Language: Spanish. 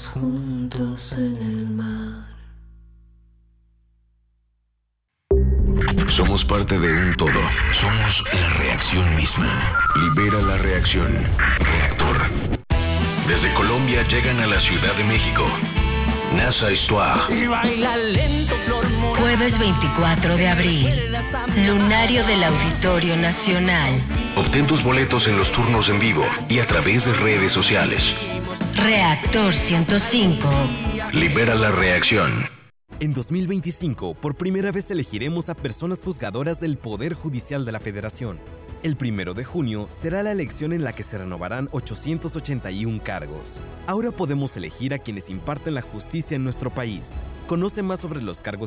juntos en el mar. Somos parte de un todo. Somos la reacción misma. Libera la reacción. Reactor. Desde Colombia llegan a la Ciudad de México. NASA Histoire. Jueves 24 de abril. Lunario del Auditorio Nacional. Obtén tus boletos en los turnos en vivo y a través de redes sociales. Reactor 105. Libera la reacción. En 2025, por primera vez elegiremos a personas juzgadoras del Poder Judicial de la Federación. El 1 de junio será la elección en la que se renovarán 881 cargos. Ahora podemos elegir a quienes imparten la justicia en nuestro país. Conoce más sobre los cargos